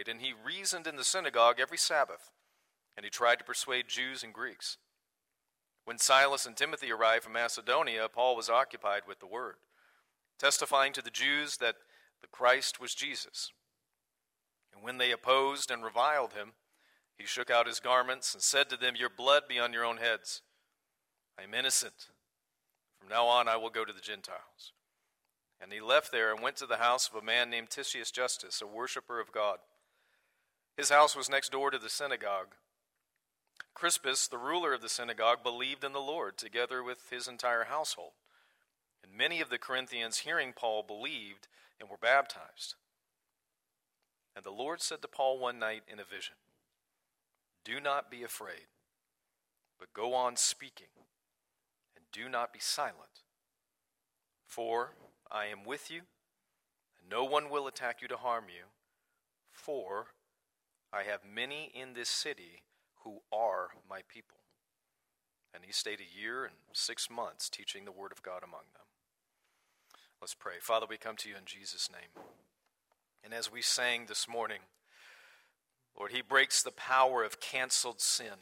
afraid, and he reasoned in the synagogue every Sabbath, and he tried to persuade Jews and Greeks. When Silas and Timothy arrived from Macedonia, Paul was occupied with the word, testifying to the Jews that the Christ was Jesus. And when they opposed and reviled him, he shook out his garments and said to them, "Your blood be on your own heads. I am innocent. From now on I will go to the Gentiles." And he left there and went to the house of a man named Titius Justus, a worshiper of God. His house was next door to the synagogue. Crispus, the ruler of the synagogue, believed in the Lord, together with his entire household. And many of the Corinthians, hearing Paul, believed and were baptized. And the Lord said to Paul one night in a vision, "Do not be afraid, but go on speaking, and do not be silent. For I am with you, and no one will attack you to harm you, for I have many in this city who are my people." And he stayed 1 year and 6 months teaching the word of God among them. Let's pray. Father, we come to you in Jesus' name. And as we sang this morning, Lord, he breaks the power of canceled sin.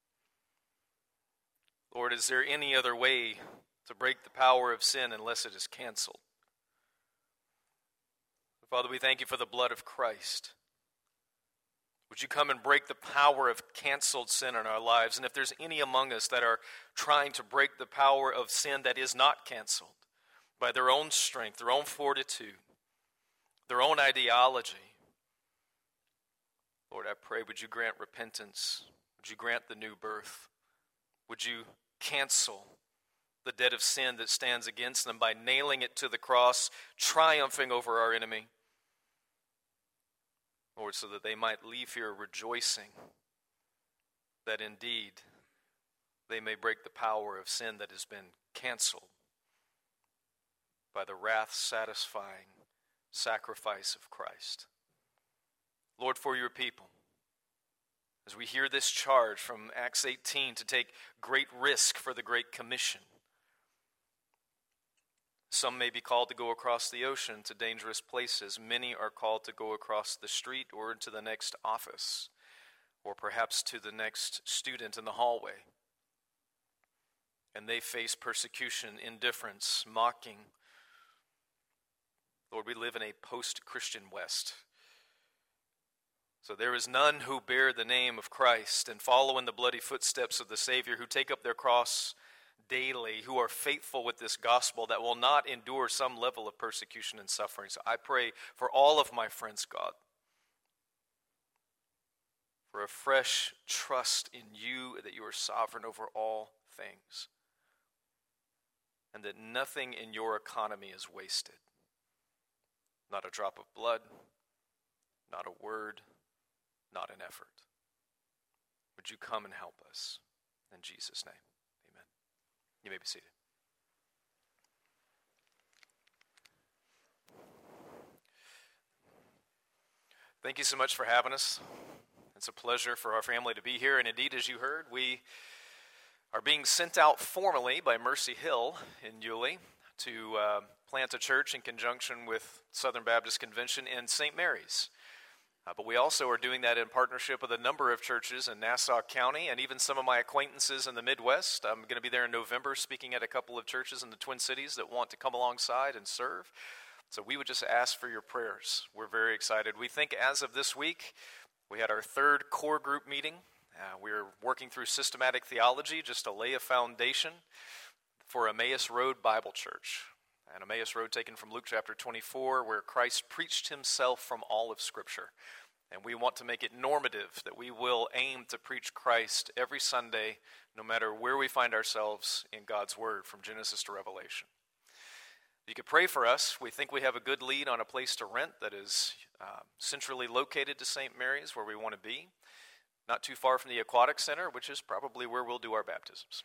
Lord, is there any other way to break the power of sin unless it is canceled? Father, we thank you for the blood of Christ. Would you come and break the power of canceled sin in our lives? And if there's any among us that are trying to break the power of sin that is not canceled by their own strength, their own fortitude, their own ideology, Lord, I pray, would you grant repentance? Would you grant the new birth? Would you cancel the debt of sin that stands against them by nailing it to the cross, triumphing over our enemy? Lord, so that they might leave here rejoicing that indeed they may break the power of sin that has been canceled by the wrath-satisfying sacrifice of Christ. Lord, for your people, as we hear this charge from Acts 18 to take great risk for the Great Commission, some may be called to go across the ocean to dangerous places. Many are called to go across the street or into the next office, or perhaps to the next student in the hallway. And they face persecution, indifference, mocking. Lord, we live in a post-Christian West. So there is none who bear the name of Christ and follow in the bloody footsteps of the Savior, who take up their cross daily, who are faithful with this gospel, that will not endure some level of persecution and suffering. So I pray for all of my friends, God, for a fresh trust in you, that you are sovereign over all things, and that nothing in your economy is wasted. Not a drop of blood, not a word, not an effort. Would you come and help us? In Jesus' name. You may be seated. Thank you so much for having us. It's a pleasure for our family to be here. And indeed, as you heard, we are being sent out formally by Mercy Hill in Yulee to plant a church in conjunction with Southern Baptist Convention in St. Mary's. But we also are doing that in partnership with a number of churches in Nassau County and even some of my acquaintances in the Midwest. I'm going to be there in November speaking at a couple of churches in the Twin Cities that want to come alongside and serve. So we would just ask for your prayers. We're very excited. We think as of this week, we had our 3rd core group meeting. We're working through systematic theology just to lay a foundation for Emmaus Road Bible Church. And Emmaus Road taken from Luke chapter 24, where Christ preached himself from all of Scripture. And we want to make it normative, that we will aim to preach Christ every Sunday, no matter where we find ourselves in God's Word, from Genesis to Revelation. You could pray for us. We think we have a good lead on a place to rent that is centrally located to St. Mary's, where we want to be. Not too far from the Aquatic Center, which is probably where we'll do our baptisms.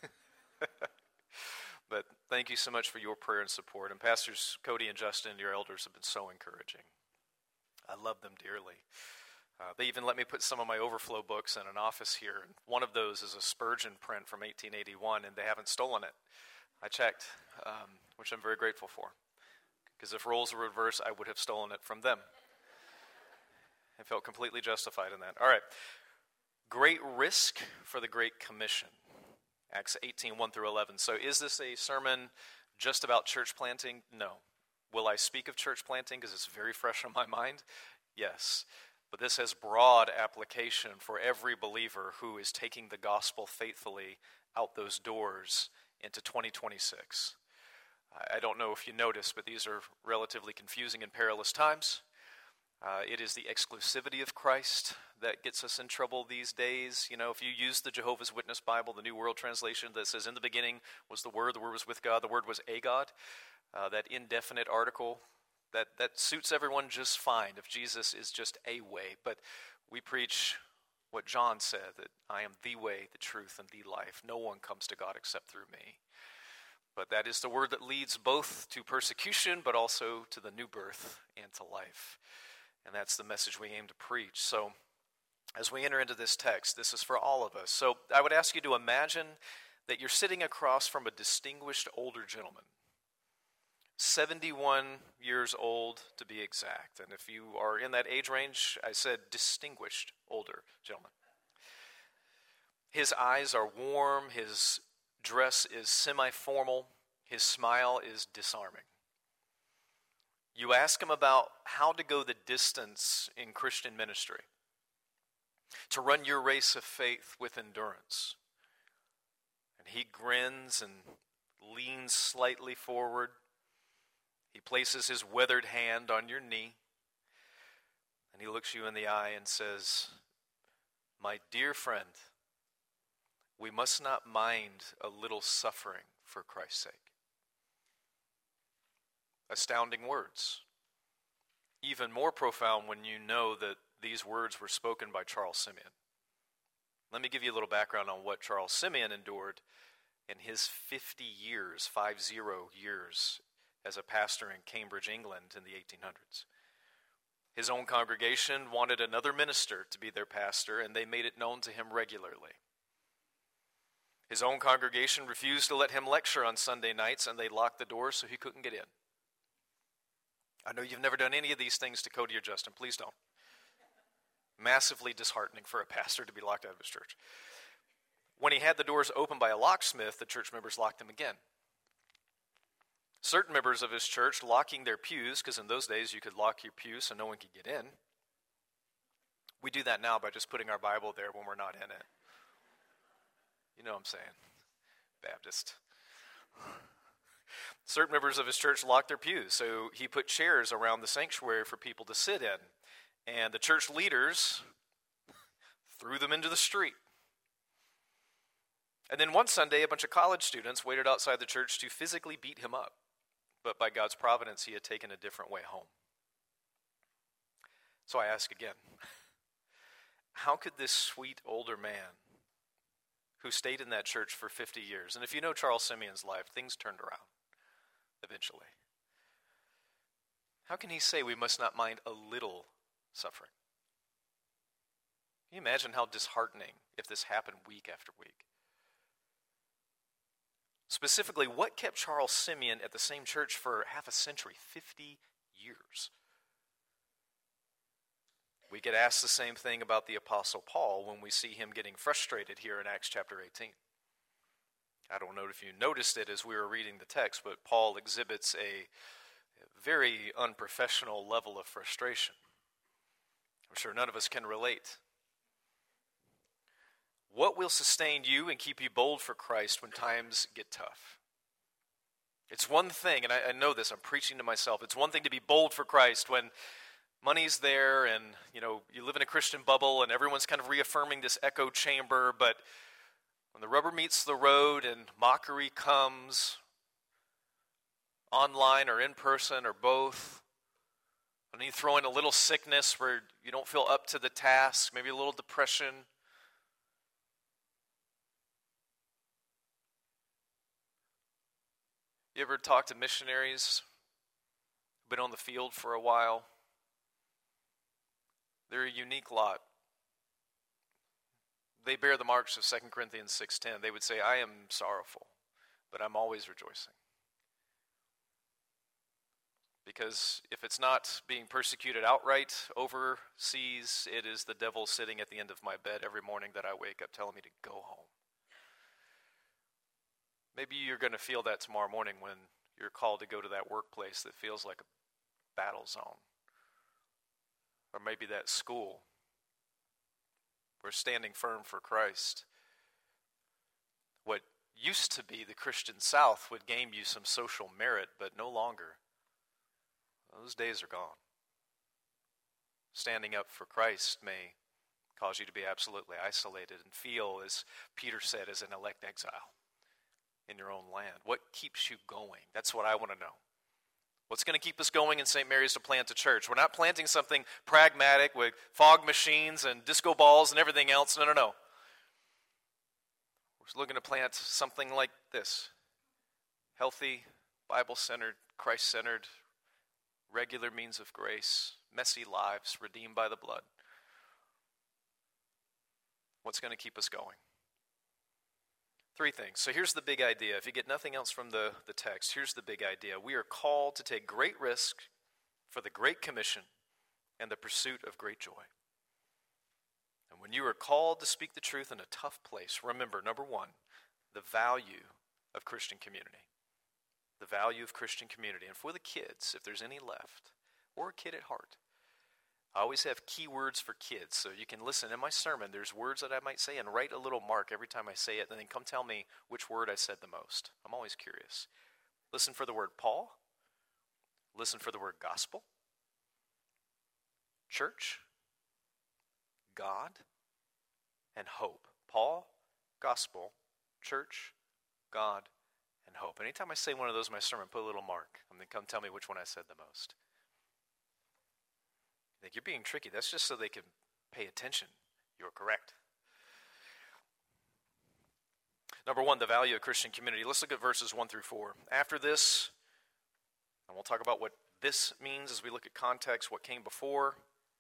But thank you so much for your prayer and support. And Pastors Cody and Justin, your elders, have been so encouraging. I love them dearly. They even let me put some of my overflow books in an office here. One of those is a Spurgeon print from 1881, and they haven't stolen it. I checked, which I'm very grateful for. Because if roles were reversed, I would have stolen it from them. I felt completely justified in that. All right. Great risk for the Great Commission. Acts 18, 1 through 11. So is this a sermon just about church planting? No. Will I speak of church planting because it's very fresh on my mind? Yes. But this has broad application for every believer who is taking the gospel faithfully out those doors into 2026. I don't know if you noticed, but these are relatively confusing and perilous times. It is the exclusivity of Christ that gets us in trouble these days. You know, if you use the Jehovah's Witness Bible, the New World Translation that says, in the beginning was the Word was with God, the Word was a God, that indefinite article, that suits everyone just fine if Jesus is just a way. But we preach what John said, that I am the way, the truth, and the life. No one comes to God except through me. But that is the word that leads both to persecution, but also to the new birth and to life. And that's the message we aim to preach. So as we enter into this text, this is for all of us. So I would ask you to imagine that you're sitting across from a distinguished older gentleman, 71 years old to be exact. And if you are in that age range, I said distinguished older gentleman. His eyes are warm, his dress is semi-formal, his smile is disarming. You ask him about how to go the distance in Christian ministry, to run your race of faith with endurance. And he grins and leans slightly forward. He places his weathered hand on your knee, and he looks you in the eye and says, "My dear friend, we must not mind a little suffering for Christ's sake." Astounding words. Even more profound when you know that these words were spoken by Charles Simeon. Let me give you a little background on what Charles Simeon endured in his 50 years as a pastor in Cambridge, England in the 1800s. His own congregation wanted another minister to be their pastor, and they made it known to him regularly. His own congregation refused to let him lecture on Sunday nights, and they locked the doors so he couldn't get in. I know you've never done any of these things to Cody or Justin. Please don't. Massively disheartening for a pastor to be locked out of his church. When he had the doors opened by a locksmith, the church members locked them again. Certain members of his church locking their pews, because in those days you could lock your pew so no one could get in. We do that now by just putting our Bible there when we're not in it. You know what I'm saying. Baptist. Certain members of his church locked their pews, so he put chairs around the sanctuary for people to sit in. And the church leaders threw them into the street. And then one Sunday, a bunch of college students waited outside the church to physically beat him up. But by God's providence, he had taken a different way home. So I ask again, how could this sweet older man who stayed in that church for 50 years, and if you know Charles Simeon's life, things turned around eventually. How can he say we must not mind a little suffering? Can you imagine how disheartening if this happened week after week? Specifically, what kept Charles Simeon at the same church for half a century, 50 years? We get asked the same thing about the Apostle Paul when we see him getting frustrated here in Acts chapter 18. I don't know if you noticed it as we were reading the text, but Paul exhibits a very unprofessional level of frustration. I'm sure none of us can relate. What will sustain you and keep you bold for Christ when times get tough? It's one thing, and I know this, I'm preaching to myself, it's one thing to be bold for Christ when money's there and, you live in a Christian bubble and everyone's kind of reaffirming this echo chamber, but when the rubber meets the road and mockery comes, online or in person or both, when you throw in a little sickness where you don't feel up to the task, maybe a little depression, you ever talk to missionaries who've been on the field for a while? They're a unique lot. They bear the marks of 2 Corinthians 6:10. They would say, I am sorrowful, but I'm always rejoicing. Because if it's not being persecuted outright overseas, it is the devil sitting at the end of my bed every morning that I wake up telling me to go home. Maybe you're going to feel that tomorrow morning when you're called to go to that workplace that feels like a battle zone. Or maybe that school where standing firm for Christ, what used to be the Christian South, would gain you some social merit, but no longer. Those days are gone. Standing up for Christ may cause you to be absolutely isolated and feel, as Peter said, as an elect exile in your own land. What keeps you going? That's what I want to know. What's going to keep us going in St. Mary's to plant a church? We're not planting something pragmatic with fog machines and disco balls and everything else. No. We're looking to plant something like this. Healthy, Bible-centered, Christ-centered, regular means of grace, messy lives redeemed by the blood. What's going to keep us going? 3 things. So here's the big idea. If you get nothing else from the text, here's the big idea. We are called to take great risk for the Great Commission and the pursuit of great joy. And when you are called to speak the truth in a tough place, remember, number 1, the value of Christian community. The value of Christian community. And for the kids, if there's any left, or a kid at heart, I always have key words for kids, so you can listen. In my sermon, there's words that I might say, and write a little mark every time I say it, and then come tell me which word I said the most. I'm always curious. Listen for the word Paul. Listen for the word gospel. Church. God. And hope. Paul, gospel, church, God, and hope. Anytime I say one of those in my sermon, put a little mark, and then come tell me which one I said the most. I think you're being tricky. That's just so they can pay attention. You're correct. Number 1, the value of Christian community. Let's look at verses 1 through 4. After this, and we'll talk about what this means as we look at context, what came before.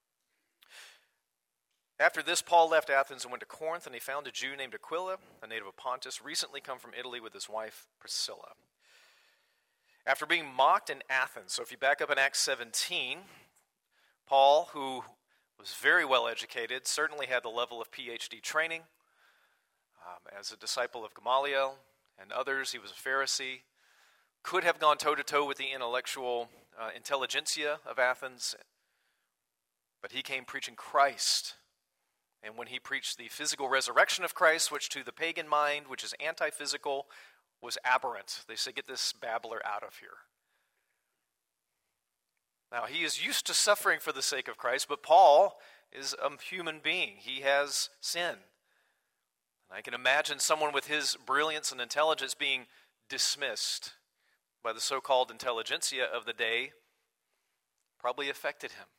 After this, Paul left Athens and went to Corinth, and he found a Jew named Aquila, a native of Pontus, recently come from Italy with his wife Priscilla. After being mocked in Athens, so if you back up in Acts 17, Paul, who was very well educated, certainly had the level of PhD training. As a disciple of Gamaliel and others, he was a Pharisee, could have gone toe-to-toe with the intellectual intelligentsia of Athens, but he came preaching Christ. And when he preached the physical resurrection of Christ, which to the pagan mind, which is anti-physical, was aberrant. They say, get this babbler out of here. Now, he is used to suffering for the sake of Christ, but Paul is a human being. He has sin. And I can imagine someone with his brilliance and intelligence being dismissed by the so-called intelligentsia of the day probably affected him.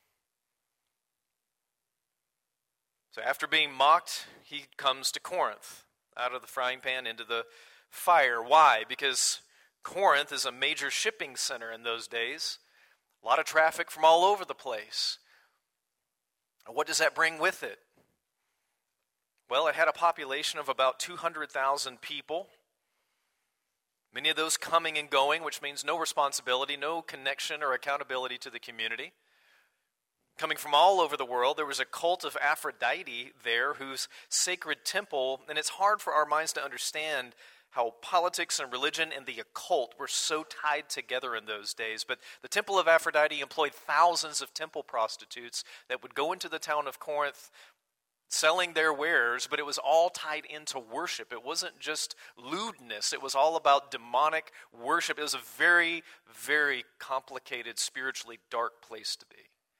So after being mocked, he comes to Corinth, out of the frying pan into the fire. Why? Because Corinth is a major shipping center in those days. A lot of traffic from all over the place. And what does that bring with it? Well, it had a population of about 200,000 people. Many of those coming and going, which means no responsibility, no connection or accountability to the community. Coming from all over the world, there was a cult of Aphrodite there, whose sacred temple, and it's hard for our minds to understand how politics and religion and the occult were so tied together in those days. But the temple of Aphrodite employed thousands of temple prostitutes that would go into the town of Corinth selling their wares, but it was all tied into worship. It wasn't just lewdness. It was all about demonic worship. It was a very, very complicated, spiritually dark place to be.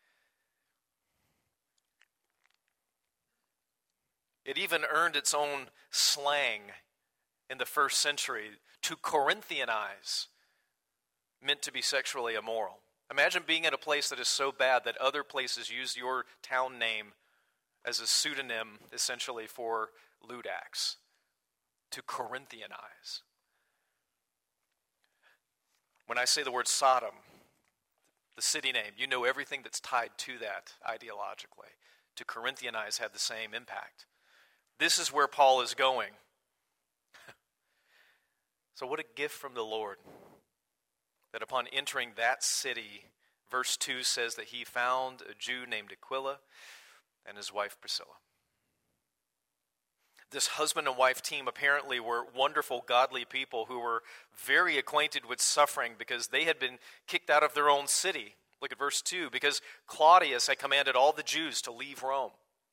It even earned its own slang in the first century. To Corinthianize meant to be sexually immoral. Imagine being in a place that is so bad that other places use your town name as a pseudonym, essentially, for lewd acts. To Corinthianize. When I say the word Sodom, the city name, you know everything that's tied to that ideologically. To Corinthianize had the same impact. This is where Paul is going. So what a gift from the Lord that upon entering that city, verse 2 says that he found a Jew named Aquila and his wife Priscilla. This husband and wife team apparently were wonderful, godly people who were very acquainted with suffering because they had been kicked out of their own city. Look at verse 2. Because Claudius had commanded all the Jews to leave Rome.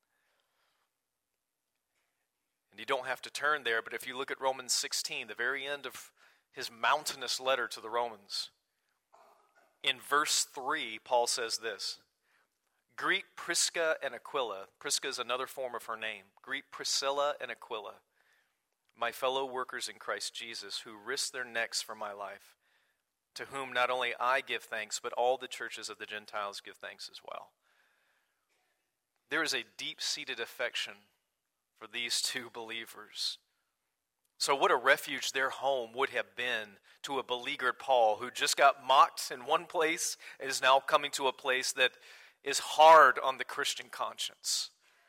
And you don't have to turn there, but if you look at Romans 16, the very end of his mountainous letter to the Romans, in verse 3, Paul says this: Greet Prisca and Aquila. Prisca is another form of her name. Greet Priscilla and Aquila, my fellow workers in Christ Jesus, who risked their necks for my life, to whom not only I give thanks, but all the churches of the Gentiles give thanks as well. There is a deep-seated affection for these two believers. So what a refuge their home would have been to a beleaguered Paul who just got mocked in one place and is now coming to a place that is hard on the Christian conscience.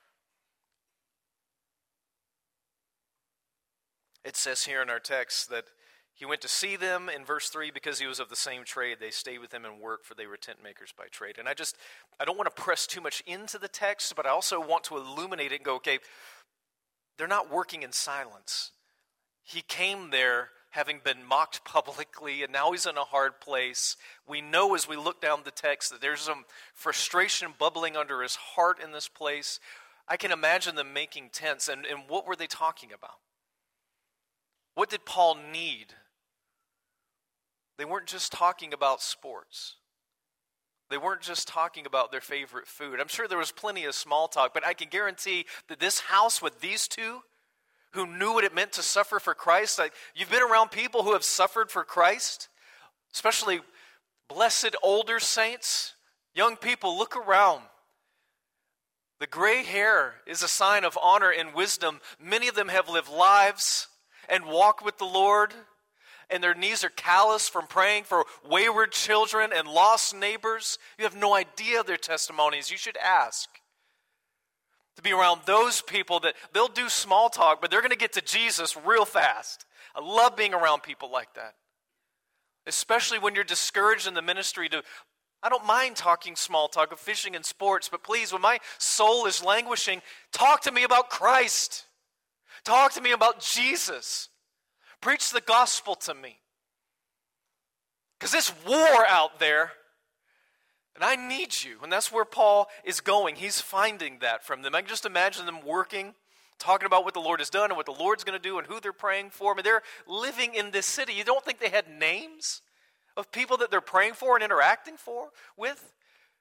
It says here in our text that he went to see them in verse 3 because he was of the same trade. They stayed with him and worked, for they were tent makers by trade. And I don't want to press too much into the text, but I also want to illuminate it and go, okay, they're not working in silence. He came there having been mocked publicly, and now he's in a hard place. We know as we look down the text that there's some frustration bubbling under his heart in this place. I can imagine them making tents, and what were they talking about? What did Paul need? They weren't just talking about sports. They weren't just talking about their favorite food. I'm sure there was plenty of small talk, but I can guarantee that this house with these two who knew what it meant to suffer for Christ. Like, you've been around people who have suffered for Christ, especially blessed older saints. Young people, look around. The gray hair is a sign of honor and wisdom. Many of them have lived lives and walked with the Lord, and their knees are calloused from praying for wayward children and lost neighbors. You have no idea their testimonies. You should ask. To be around those people that they'll do small talk, but they're going to get to Jesus real fast. I love being around people like that. Especially when you're discouraged in the ministry. I don't mind talking small talk of fishing and sports, but please, when my soul is languishing, talk to me about Christ. Talk to me about Jesus. Preach the gospel to me. Because it's war out there. And I need you. And that's where Paul is going. He's finding that from them. I can just imagine them working, talking about what the Lord has done and what the Lord's going to do and who they're praying for. I mean, they're living in this city. You don't think they had names of people that they're praying for and interacting with?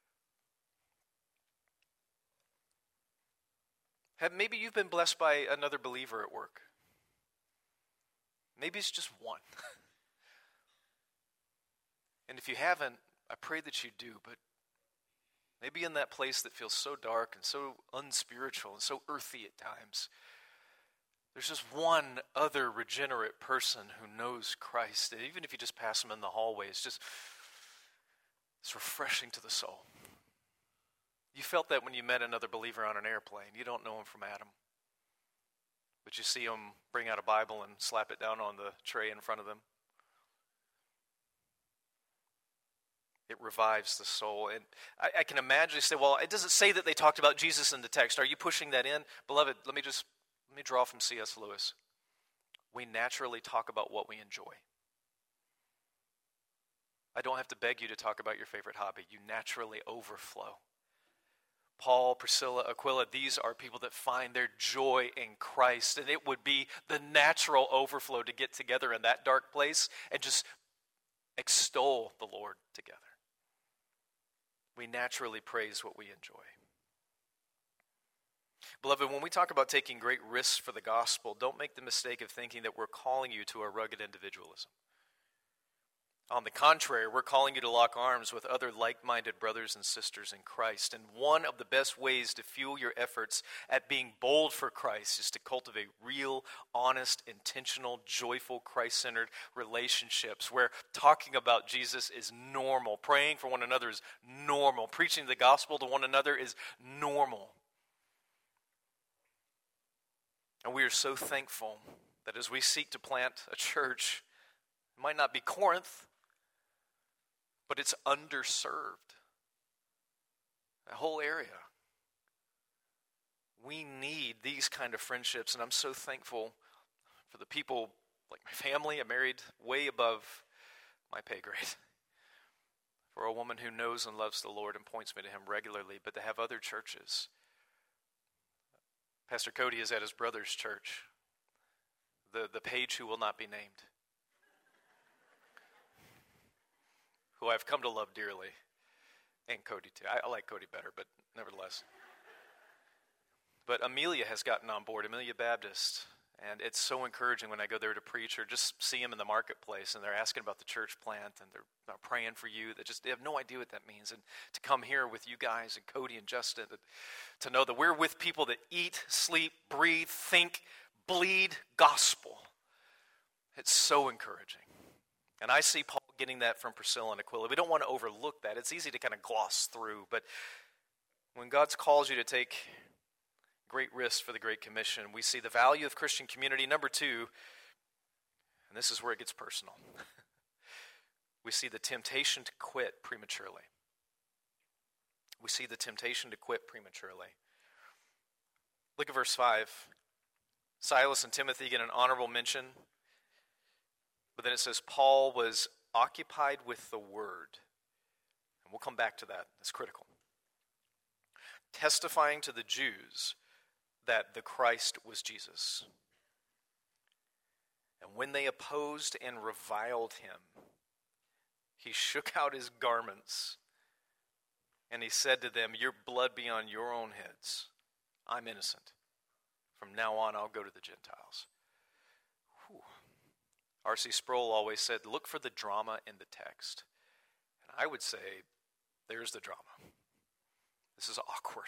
Maybe you've been blessed by another believer at work. Maybe it's just one. And if you haven't, I pray that you do, but maybe in that place that feels so dark and so unspiritual and so earthy at times, there's just one other regenerate person who knows Christ. And even if you just pass them in the hallway, it's refreshing to the soul. You felt that when you met another believer on an airplane. You don't know him from Adam, but you see him bring out a Bible and slap it down on the tray in front of them. It revives the soul. And I can imagine you say, well, it doesn't say that they talked about Jesus in the text. Are you pushing that in? Beloved, let me draw from C.S. Lewis. We naturally talk about what we enjoy. I don't have to beg you to talk about your favorite hobby. You naturally overflow. Paul, Priscilla, Aquila, these are people that find their joy in Christ. And it would be the natural overflow to get together in that dark place and just extol the Lord together. We naturally praise what we enjoy. Beloved, when we talk about taking great risks for the gospel, don't make the mistake of thinking that we're calling you to a rugged individualism. On the contrary, we're calling you to lock arms with other like-minded brothers and sisters in Christ. And one of the best ways to fuel your efforts at being bold for Christ is to cultivate real, honest, intentional, joyful, Christ-centered relationships where talking about Jesus is normal. Praying for one another is normal. Preaching the gospel to one another is normal. And we are so thankful that as we seek to plant a church, it might not be Corinth, but it's underserved. That whole area. We need these kind of friendships, and I'm so thankful for the people like my family. I married way above my pay grade. For a woman who knows and loves the Lord and points me to him regularly, but to have other churches. Pastor Cody is at his brother's church, the page who will not be named, who I've come to love dearly, and Cody too. I like Cody better, but nevertheless. But Amelia has gotten on board, Amelia Baptist, and it's so encouraging when I go there to preach or just see them in the marketplace, and they're asking about the church plant, and they're praying for you. They have no idea what that means. And to come here with you guys and Cody and Justin, to know that we're with people that eat, sleep, breathe, think, bleed gospel. It's so encouraging. And I see Paul getting that from Priscilla and Aquila. We don't want to overlook that. It's easy to kind of gloss through, but when God's calls you to take great risks for the Great Commission, we see the value of Christian community. Number two, and this is where it gets personal, we see the temptation to quit prematurely. We see the temptation to quit prematurely. Look at verse 5. Silas and Timothy get an honorable mention, but then it says Paul was occupied with the word. And we'll come back to that. That's critical. Testifying to the Jews that the Christ was Jesus. And when they opposed and reviled him, he shook out his garments and he said to them, "Your blood be on your own heads. I'm innocent. From now on, I'll go to the Gentiles." Whew. R.C. Sproul always said, look for the drama in the text. And I would say, there's the drama. This is awkward.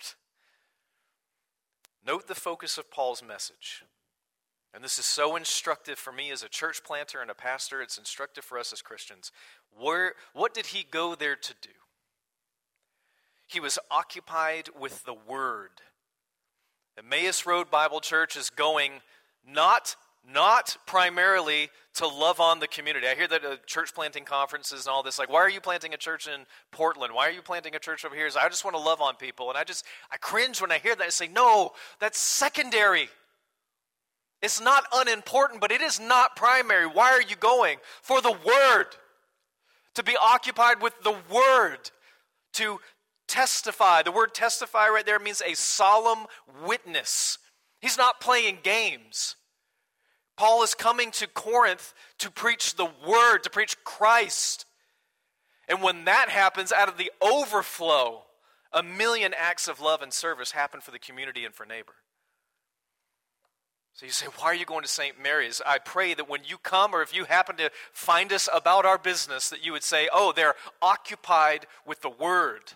Note the focus of Paul's message. And this is so instructive for me as a church planter and a pastor. It's instructive for us as Christians. What did he go there to do? He was occupied with the Word. Emmaus Road Bible Church is going not primarily to love on the community. I hear that church planting conferences and all this, like, why are you planting a church in Portland? Why are you planting a church over here? I just want to love on people. And I cringe when I hear that. I say, no, that's secondary. It's not unimportant, but it is not primary. Why are you going? For the Word. To be occupied with the Word. To testify. The word testify right there means a solemn witness. He's not playing games. Paul is coming to Corinth to preach the Word, to preach Christ. And when that happens, out of the overflow, 1 million acts of love and service happen for the community and for neighbor. So you say, why are you going to St. Mary's? I pray that when you come, or if you happen to find us about our business, that you would say, oh, they're occupied with the Word.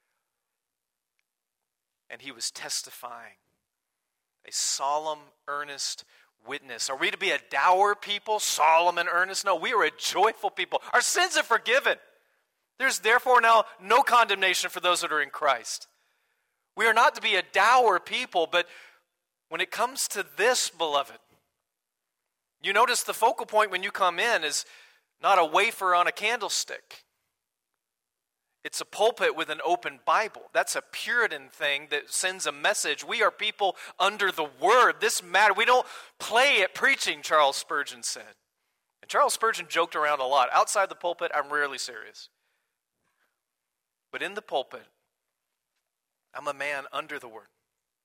And he was testifying. A solemn, earnest witness. Are we to be a dour people, solemn and earnest? No, we are a joyful people. Our sins are forgiven. There's therefore now no condemnation for those that are in Christ. We are not to be a dour people, but when it comes to this, beloved, you notice the focal point when you come in is not a wafer on a candlestick. It's a pulpit with an open Bible. That's a Puritan thing that sends a message. We are people under the Word. This matters. We don't play at preaching, Charles Spurgeon said. And Charles Spurgeon joked around a lot. Outside the pulpit, I'm rarely serious. But in the pulpit, I'm a man under the Word.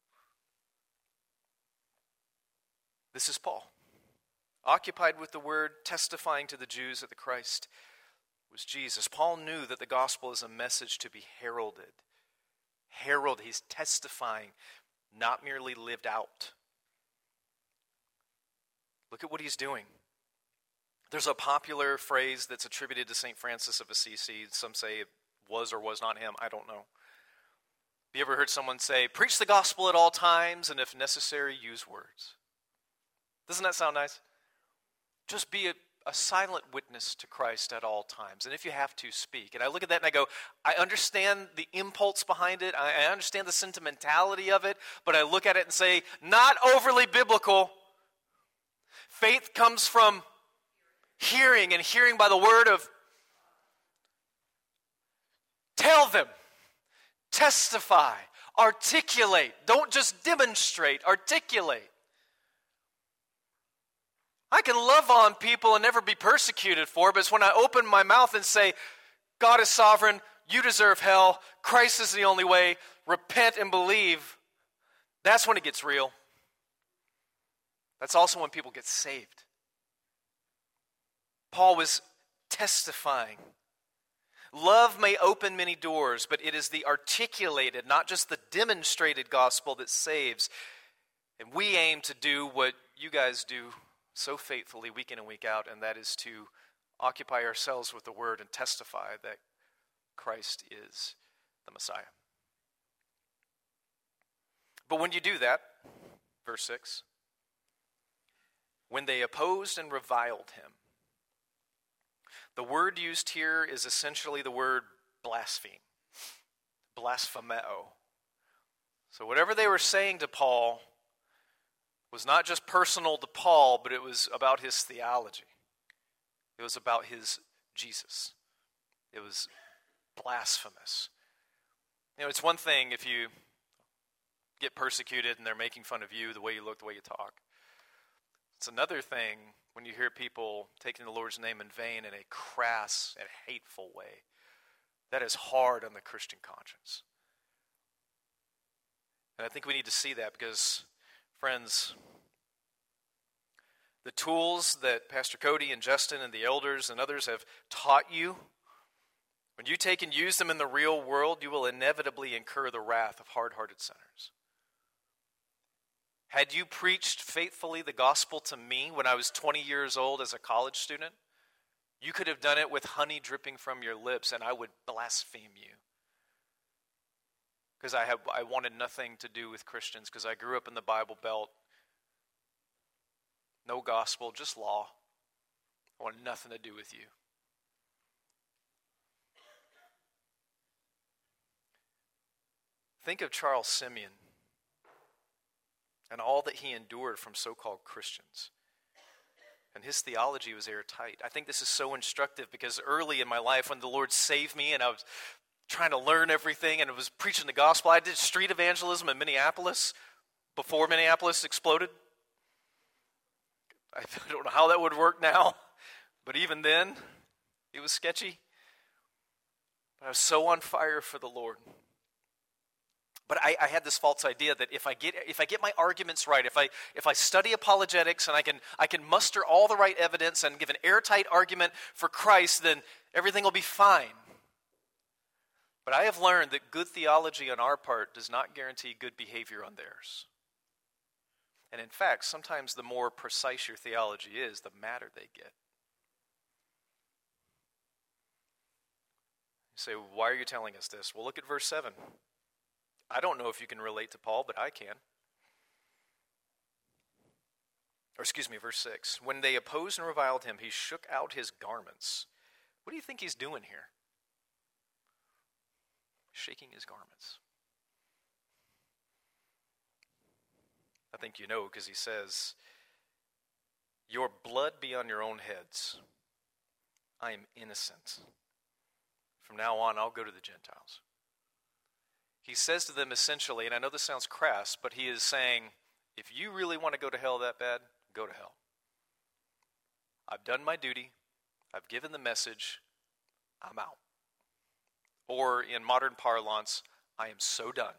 This is Paul, occupied with the Word, testifying to the Jews that the Christ was Jesus. Paul knew that the gospel is a message to be heralded. He's testifying, not merely lived out. Look at what he's doing. There's a popular phrase that's attributed to St. Francis of Assisi. Some say it was or was not him. I don't know. Have you ever heard someone say, preach the gospel at all times, and if necessary, use words? Doesn't that sound nice? Just be a silent witness to Christ at all times. And if you have to, speak. And I look at that and I go, I understand the impulse behind it. I understand the sentimentality of it. But I look at it and say, not overly biblical. Faith comes from hearing, and hearing by the word of... Tell them. Testify. Articulate. Don't just demonstrate. Articulate. I can love on people and never be persecuted for it, but it's when I open my mouth and say, God is sovereign, you deserve hell, Christ is the only way, repent and believe, that's when it gets real. That's also when people get saved. Paul was testifying. Love may open many doors, but it is the articulated, not just the demonstrated gospel that saves. And we aim to do what you guys do so faithfully week in and week out, and that is to occupy ourselves with the word and testify that Christ is the Messiah. But when you do that, verse 6, when they opposed and reviled him, the word used here is essentially the word blaspheme, blasphemeo. So whatever they were saying to Paul was not just personal to Paul, but it was about his theology. It was about his Jesus. It was blasphemous. You know, it's one thing if you get persecuted and they're making fun of you, the way you look, the way you talk. It's another thing when you hear people taking the Lord's name in vain in a crass and hateful way. That is hard on the Christian conscience. And I think we need to see that because, friends, the tools that Pastor Cody and Justin and the elders and others have taught you, when you take and use them in the real world, you will inevitably incur the wrath of hard-hearted sinners. Had you preached faithfully the gospel to me when I was 20 years old as a college student, you could have done it with honey dripping from your lips and I would blaspheme you. Because I wanted nothing to do with Christians because I grew up in the Bible Belt. No gospel, just law. I wanted nothing to do with you. Think of Charles Simeon and all that he endured from so-called Christians. And his theology was airtight. I think this is so instructive because early in my life when the Lord saved me and I was trying to learn everything and I was preaching the gospel, I did street evangelism in Minneapolis before Minneapolis exploded. I don't know how that would work now, but even then, it was sketchy. But I was so on fire for the Lord. But I had this false idea that if I get my arguments right, if I study apologetics and I can muster all the right evidence and give an airtight argument for Christ, then everything will be fine. But I have learned that good theology on our part does not guarantee good behavior on theirs. And in fact, sometimes the more precise your theology is, the madder they get. You say, why are you telling us this? Well, look at verse 7. I don't know if you can relate to Paul, but I can. Or excuse me, verse 6. When they opposed and reviled him, he shook out his garments. What do you think he's doing here? Shaking his garments. I think you know because he says, your blood be on your own heads. I am innocent. From now on, I'll go to the Gentiles. He says to them essentially, and I know this sounds crass, but he is saying, if you really want to go to hell that bad, go to hell. I've done my duty. I've given the message. I'm out. Or in modern parlance, I am so done.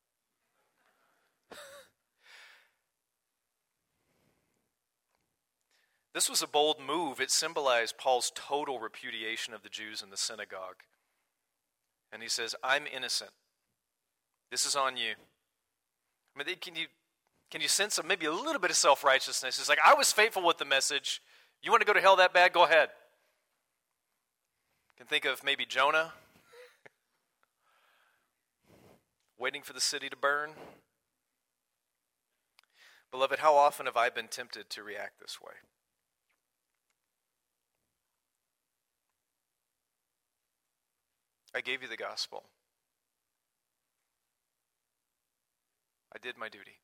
This was a bold move. It symbolized Paul's total repudiation of the Jews in the synagogue. And he says, I'm innocent. This is on you. I mean, can you sense maybe a little bit of self-righteousness? It's like, I was faithful with the message. You want to go to hell that bad? Go ahead. You can think of maybe Jonah waiting for the city to burn. Beloved, how often have I been tempted to react this way? I gave you the gospel. I did my duty.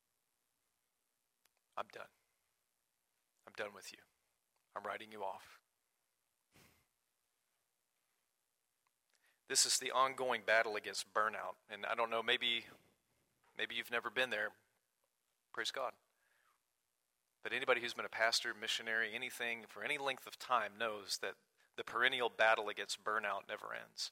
I'm done. I'm done with you. I'm writing you off. This is the ongoing battle against burnout. And I don't know, maybe you've never been there. Praise God. But anybody who's been a pastor, missionary, anything for any length of time knows that the perennial battle against burnout never ends.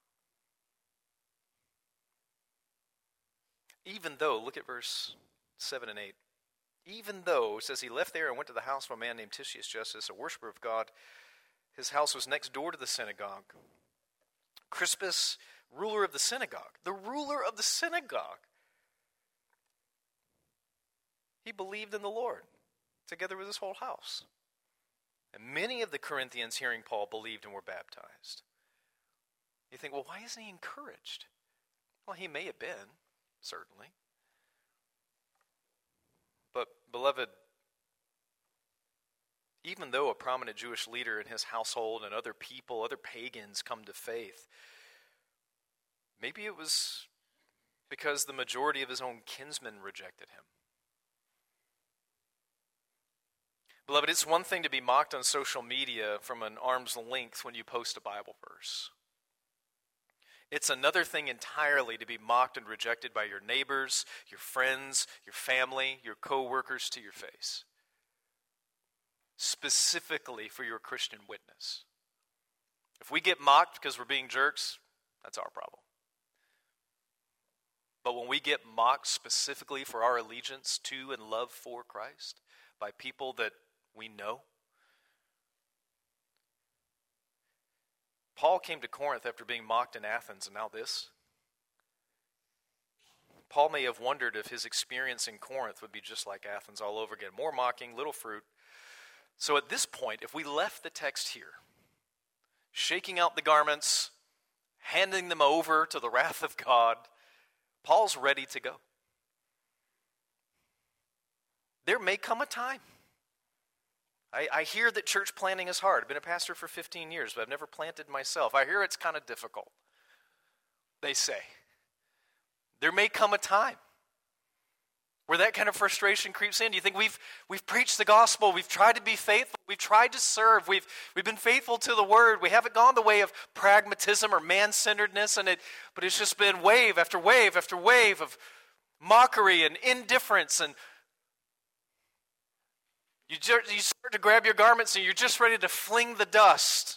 Even though, look at verse 7 and 8. Even though, it says he left there and went to the house of a man named Titius Justus, a worshiper of God. His house was next door to the synagogue. Crispus, ruler of the synagogue, he believed in the Lord, together with his whole house. And many of the Corinthians, hearing Paul, believed and were baptized. You think, well, why isn't he encouraged? Well, he may have been, certainly. But, beloved, even though a prominent Jewish leader in his household and other people, other pagans come to faith, maybe it was because the majority of his own kinsmen rejected him. Beloved, it's one thing to be mocked on social media from an arm's length when you post a Bible verse. It's another thing entirely to be mocked and rejected by your neighbors, your friends, your family, your co-workers to your face. Specifically for your Christian witness. If we get mocked because we're being jerks, that's our problem. But when we get mocked specifically for our allegiance to and love for Christ by people that we know. Paul came to Corinth after being mocked in Athens, and now this. Paul may have wondered if his experience in Corinth would be just like Athens all over again. More mocking, little fruit. So at this point, if we left the text here, shaking out the garments, handing them over to the wrath of God, Paul's ready to go. There may come a time. I hear that church planting is hard. I've been a pastor for 15 years, but I've never planted myself. I hear it's kind of difficult, they say. There may come a time where that kind of frustration creeps in. Do you think we've preached the gospel, we've tried to be faithful, we've tried to serve, we've been faithful to the word, we haven't gone the way of pragmatism or man-centeredness, but it's just been wave after wave after wave of mockery and indifference, and you start to grab your garments and you're just ready to fling the dust.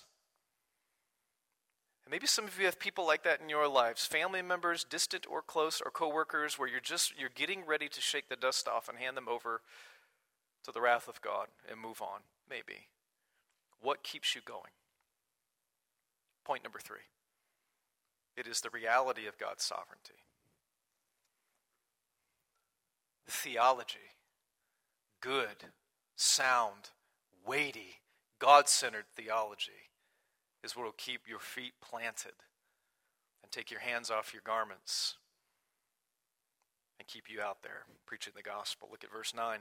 And maybe some of you have people like that in your lives, family members, distant or close, or co-workers, where you're getting ready to shake the dust off and hand them over to the wrath of God and move on. Maybe. What keeps you going? Point number 3. It is the reality of God's sovereignty. Theology. Good, sound, weighty, God-centered theology is what will keep your feet planted and take your hands off your garments and keep you out there preaching the gospel. Look at verse 9.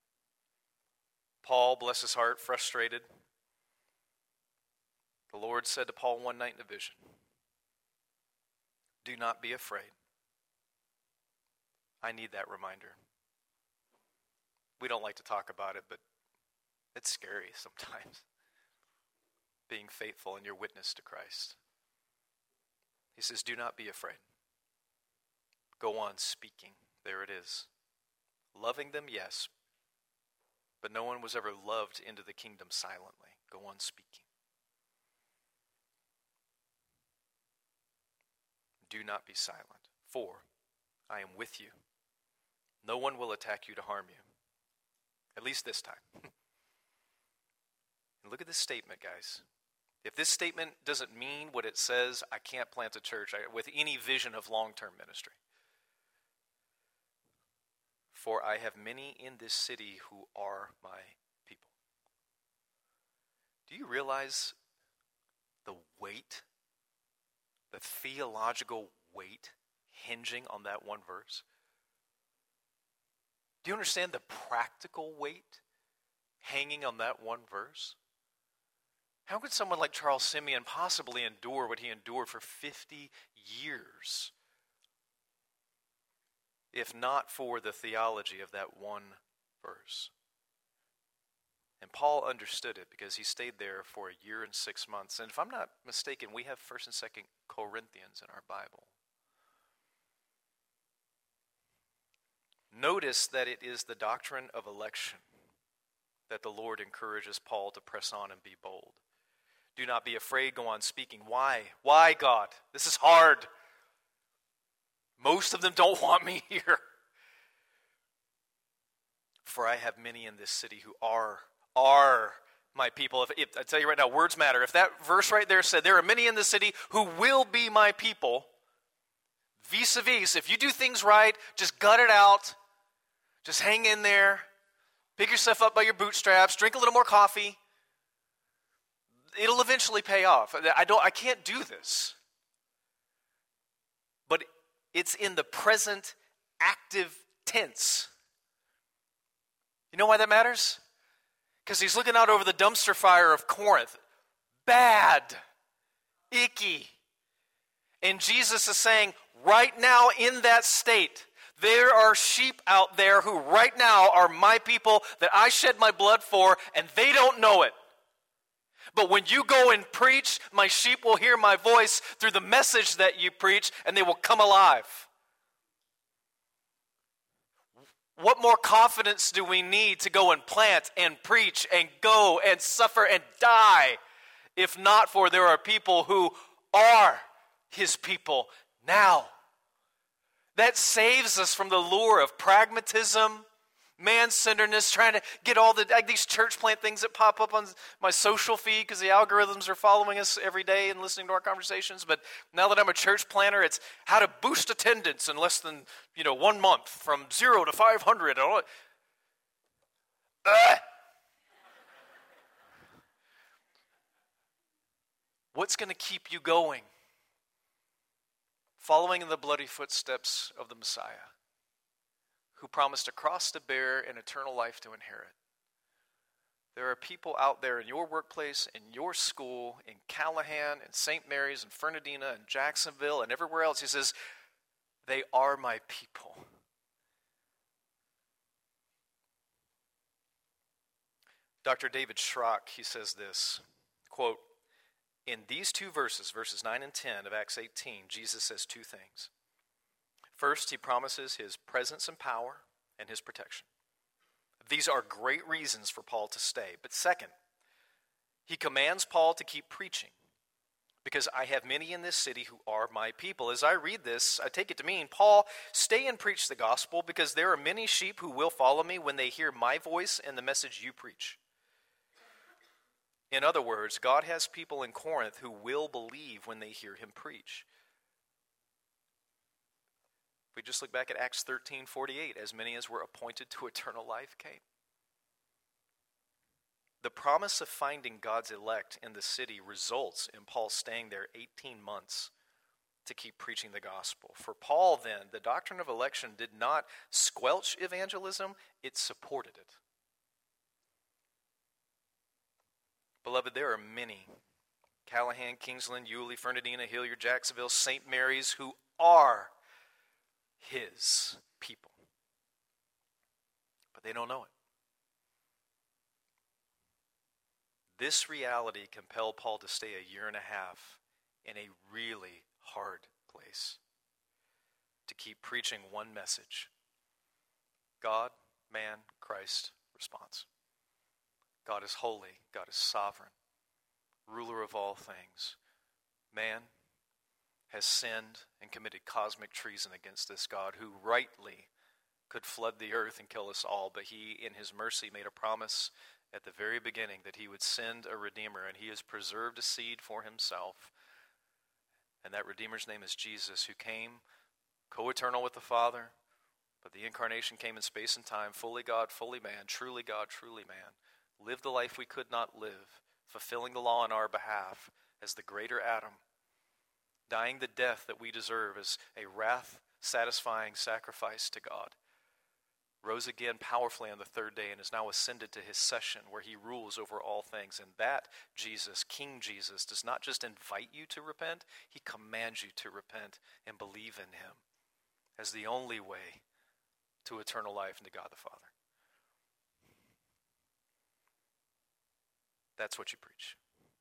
Paul, bless his heart, frustrated. The Lord said to Paul one night in a vision, "Do not be afraid." I need that reminder. We don't like to talk about it, but it's scary sometimes. Being faithful in your witness to Christ. He says, do not be afraid. Go on speaking. There it is. Loving them, yes. But no one was ever loved into the kingdom silently. Go on speaking. Do not be silent. For I am with you. No one will attack you to harm you. At least this time. And look at this statement, guys. If this statement doesn't mean what it says, I can't plant a church with any vision of long-term ministry. For I have many in this city who are my people. Do you realize the weight, the theological weight hinging on that one verse? Do you understand the practical weight hanging on that one verse? How could someone like Charles Simeon possibly endure what he endured for 50 years if not for the theology of that one verse? And Paul understood it because he stayed there for a year and 6 months. And if I'm not mistaken, we have 1st and 2nd Corinthians in our Bible. Notice that it is the doctrine of election that the Lord encourages Paul to press on and be bold. Do not be afraid, go on speaking. Why? Why, God? This is hard. Most of them don't want me here. For I have many in this city who are my people. If I tell you right now, words matter. If that verse right there said, there are many in the city who will be my people, vis-a-vis, if you do things right, just gut it out, just hang in there, pick yourself up by your bootstraps, drink a little more coffee, it'll eventually pay off. I can't do this. But it's in the present active tense. You know why that matters? Because he's looking out over the dumpster fire of Corinth. Bad. Icky. And Jesus is saying, right now in that state, there are sheep out there who right now are my people that I shed my blood for, and they don't know it. But when you go and preach, my sheep will hear my voice through the message that you preach, and they will come alive. What more confidence do we need to go and plant and preach and go and suffer and die, if not for there are people who are his people now? That saves us from the lure of pragmatism, man-centeredness, trying to get all these church plant things that pop up on my social feed because the algorithms are following us every day and listening to our conversations. But now that I'm a church planner, it's how to boost attendance in less than 1 month from 0 to 500. What's going to keep you going? Following in the bloody footsteps of the Messiah, who promised a cross to bear and eternal life to inherit. There are people out there in your workplace, in your school, in Callahan, in St. Mary's, in Fernandina, in Jacksonville, and everywhere else. He says, they are my people. Dr. David Schrock, he says this, quote, in these two verses, verses 9 and 10 of Acts 18, Jesus says two things. First, he promises his presence and power and his protection. These are great reasons for Paul to stay. But second, he commands Paul to keep preaching, because I have many in this city who are my people. As I read this, I take it to mean, Paul, stay and preach the gospel, because there are many sheep who will follow me when they hear my voice and the message you preach. In other words, God has people in Corinth who will believe when they hear him preach. If we just look back at Acts 13:48, as many as were appointed to eternal life came. The promise of finding God's elect in the city results in Paul staying there 18 months to keep preaching the gospel. For Paul then, the doctrine of election did not squelch evangelism, it supported it. Beloved, there are many, Callahan, Kingsland, Yulee, Fernandina, Hilliard, Jacksonville, St. Mary's, who are his people. But they don't know it. This reality compelled Paul to stay a year and a half in a really hard place to keep preaching one message: God, man, Christ, response. God is holy, God is sovereign, ruler of all things. Man has sinned and committed cosmic treason against this God who rightly could flood the earth and kill us all, but he, in his mercy, made a promise at the very beginning that he would send a Redeemer, and he has preserved a seed for himself. And that Redeemer's name is Jesus, who came co-eternal with the Father, but the incarnation came in space and time, fully God, fully man, truly God, truly man. Lived the life we could not live, fulfilling the law on our behalf as the greater Adam, dying the death that we deserve as a wrath-satisfying sacrifice to God, rose again powerfully on the third day and is now ascended to his session where he rules over all things. And that Jesus, King Jesus, does not just invite you to repent, he commands you to repent and believe in him as the only way to eternal life and to God the Father. That's what you preach.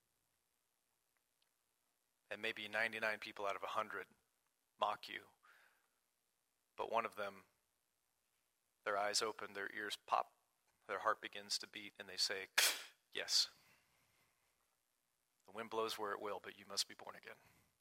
And maybe 99 people out of 100 mock you, but one of them, their eyes open, their ears pop, their heart begins to beat, and they say, yes, the wind blows where it will, but you must be born again.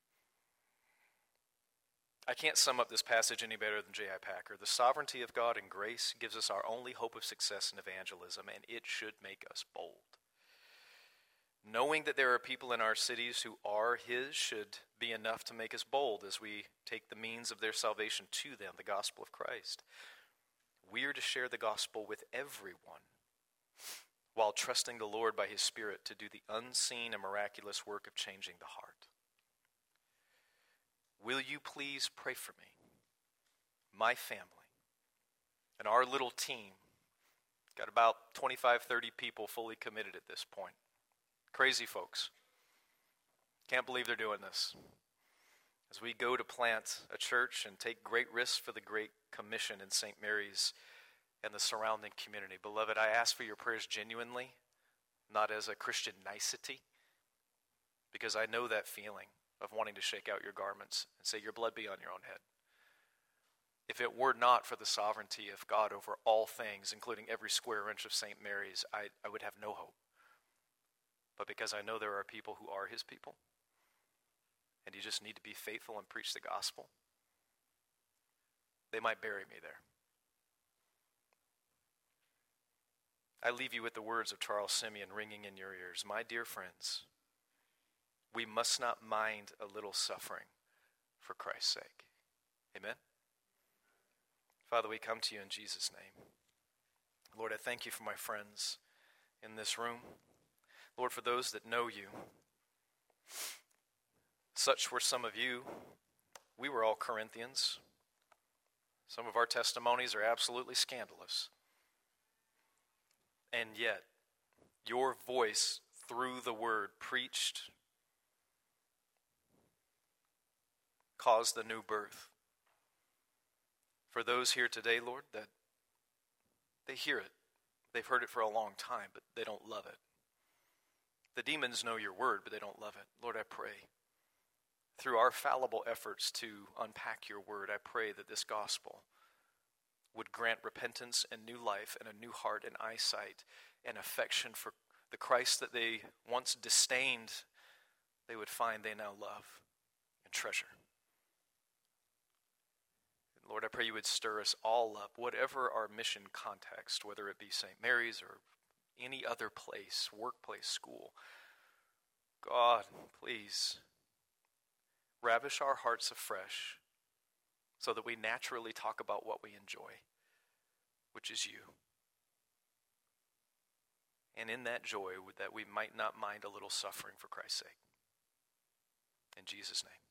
I can't sum up this passage any better than J.I. Packer. The sovereignty of God and grace gives us our only hope of success in evangelism, and it should make us bold. Knowing that there are people in our cities who are His should be enough to make us bold as we take the means of their salvation to them, the gospel of Christ. We are to share the gospel with everyone while trusting the Lord by His Spirit to do the unseen and miraculous work of changing the heart. Will you please pray for me, my family, and our little team? Got about 25, 30 people fully committed at this point. Crazy folks. Can't believe they're doing this. As we go to plant a church and take great risks for the Great Commission in St. Mary's and the surrounding community. Beloved, I ask for your prayers genuinely, not as a Christian nicety, because I know that feeling of wanting to shake out your garments and say, your blood be on your own head. If it were not for the sovereignty of God over all things, including every square inch of St. Mary's, I would have no hope. But because I know there are people who are His people, and you just need to be faithful and preach the gospel, they might bury me there. I leave you with the words of Charles Simeon ringing in your ears. My dear friends, we must not mind a little suffering for Christ's sake. Amen? Father, we come to you in Jesus' name. Lord, I thank you for my friends in this room. Lord, for those that know you, such were some of you. We were all Corinthians. Some of our testimonies are absolutely scandalous. And yet, your voice through the word preached caused the new birth. For those here today, Lord, that they hear it. They've heard it for a long time, but they don't love it. The demons know your word, but they don't love it. Lord, I pray, through our fallible efforts to unpack your word, I pray that this gospel would grant repentance and new life and a new heart and eyesight and affection for the Christ that they once disdained, they would find they now love and treasure. And Lord, I pray you would stir us all up, whatever our mission context, whether it be St. Mary's or any other place, workplace, school. God, please ravish our hearts afresh so that we naturally talk about what we enjoy, which is you. And in that joy, that we might not mind a little suffering for Christ's sake. In Jesus' name.